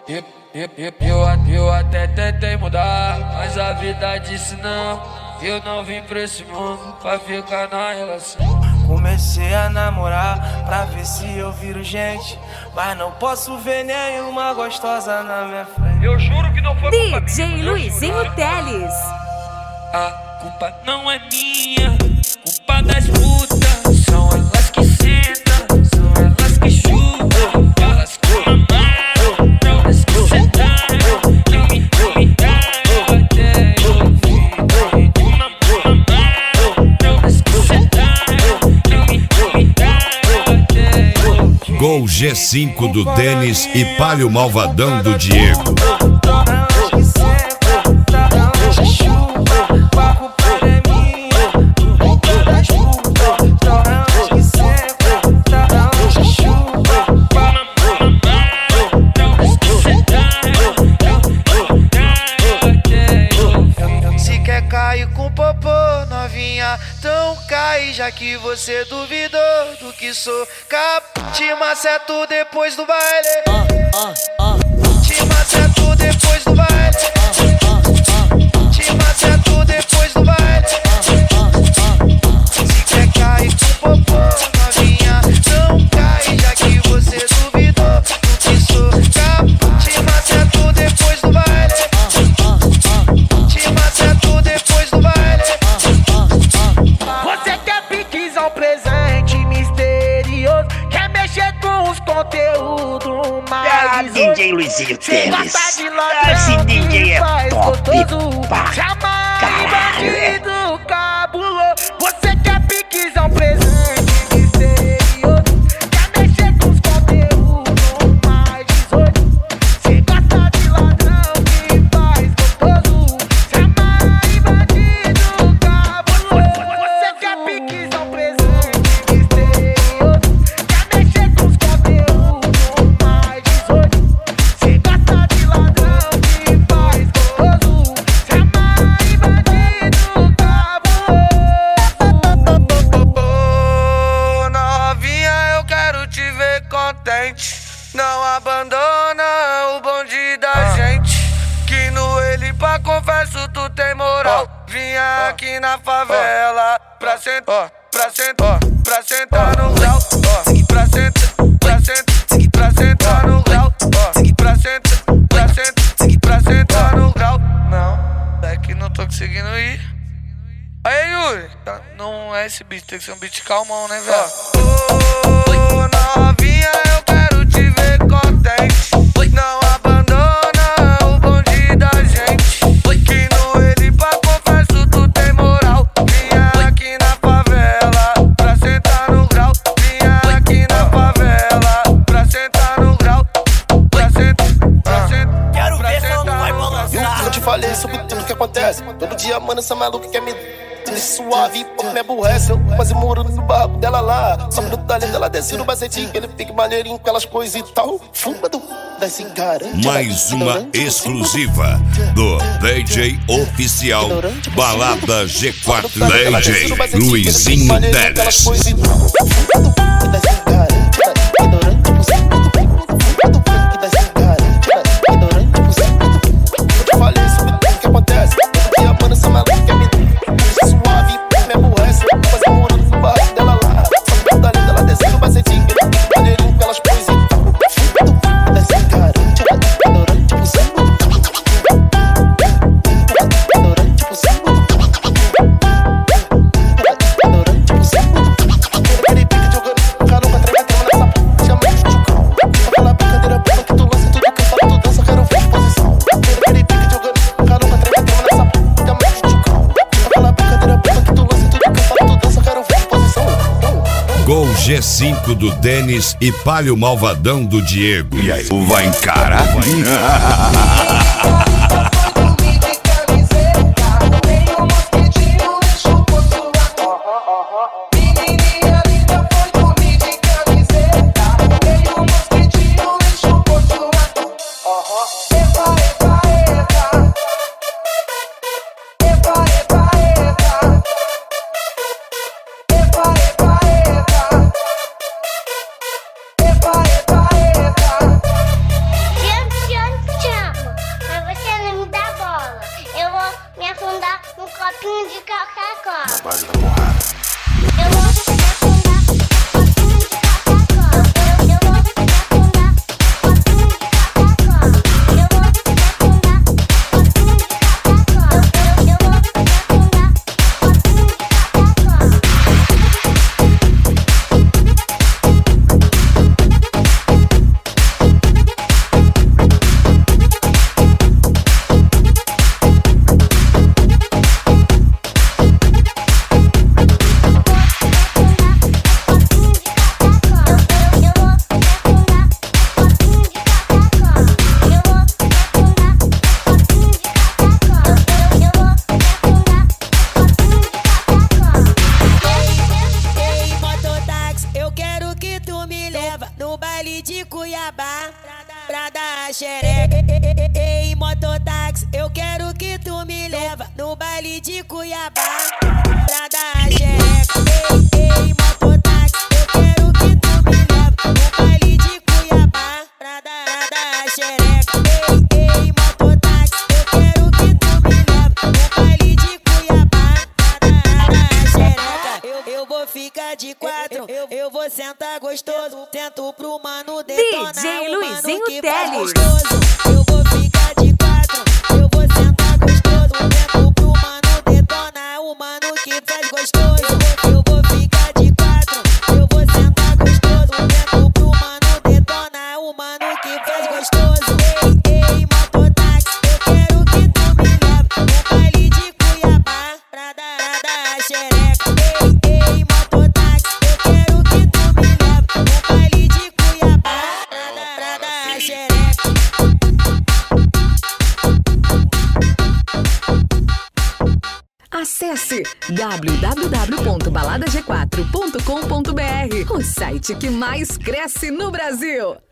Eu até tentei mudar, mas a vida disse não. Eu não vim pra esse mundo pra ficar na relação. Comecei a namorar pra ver se eu viro gente, mas não posso ver nenhuma gostosa na minha frente. Eu juro que não foi culpa minha. DJ Luizinho Teles. A culpa não é minha, culpa das putas. São elas que sentam, são elas que chutam, elas que mamaram, elas que sentaram. Não me deram até eu vi. Mamaram, elas que sentaram. Não me deram até eu vi. Gol G5 do Denis e Palio Malvadão do Diego. Então cai, já que você duvidou do que sou capaz. Te maceto depois do baile. Te maceto depois do baile. Te maceto depois do baile. Se quer cair com popô, novinha, não cai, já que você duvidou do que sou capaz. Te maceto depois do baile. Te maceto depois do baile. Você quer piquezão, presente misterioso, quer mexer com os conteúdos mais. DJ Luizinho Teles. Esse DJ é top pra caralho. Do cabuloso. Você quer piquezão, presente misterioso, quer mexer com os conteúdos mais 18. Você gosta de ladrão que faz gostoso, chama e bandido cabuloso. Você quer piquezão, presente misterioso, quer mexer com os conteúdos mais 18. Você gosta de ladrão que faz gostoso, chama e bandido cabuloso. Novinha, eu quero te ver contente. Não abandona o bonde da gente, que no ele pra confesso tu tem moral. Vinha aqui na favela pra sentar, pra sentar, pra sentar no grau. Pra sentar, pra sentar, pra sentar no grau. Pra sentar, pra sentar, pra sentar no grau. Não, é que não tô conseguindo ir. Aí, Yuri, não é esse beat, tem que ser um beat calmão, né, velho? Ô, novinha, eu quero te ver contente. Não abandona o bonde da gente, que no ele pra confesso tu tem moral. Vinha aqui na favela pra sentar no grau. Vinha aqui na favela pra sentar no grau. Pra sentar, pra sentar. Quero ver se não vai balançar. Eu te falei sobre tudo que acontece. Todo dia, mano, essa maluca quer me suave, pouco me aborrece. Eu quase moro no barco dela lá. Só no talento dela desce no bacetinho, ele fica maneirinho com aquelas coisas e tal. Fumado, desce garante. Mais uma exclusiva do DJ Oficial Balada G4 DJ Luizinho Teles. Gol G5 do Denis e Palio Malvadão do Diego. E aí, vai encarar? dar xereca. Ei, mototáxi, eu quero que tu me leva no baile de Cuiabá pra dar xereca. Ei, mototáxi, eu quero que tu me leva no baile de Cuiabá pra dar xereca. Ei, mototáxi, eu quero que tu me leva no baile de Cuiabá pra dar xereca. Eu vou ficar de quatro, eu vou sentar gostoso, tento pro mano detonar. DJ o Luizinho mano que faz Teles. gostoso. Eu vou ficar de quatro, eu vou sentar gostoso, tento pro mano detonar. O mano que faz gostoso. Eu vou ficar de quatro, eu vou sentar gostoso, tento pro mano detonar. O mano que faz gostoso. Ei, mototáxi, eu quero que tu me leva no baile de Cuiabá pra dar xereca. Ei, mototáxi, eu quero que tu me leva no baile de Cuiabá pra dar xereca. Acesse www.baladag4.com.br, o site que mais cresce no Brasil.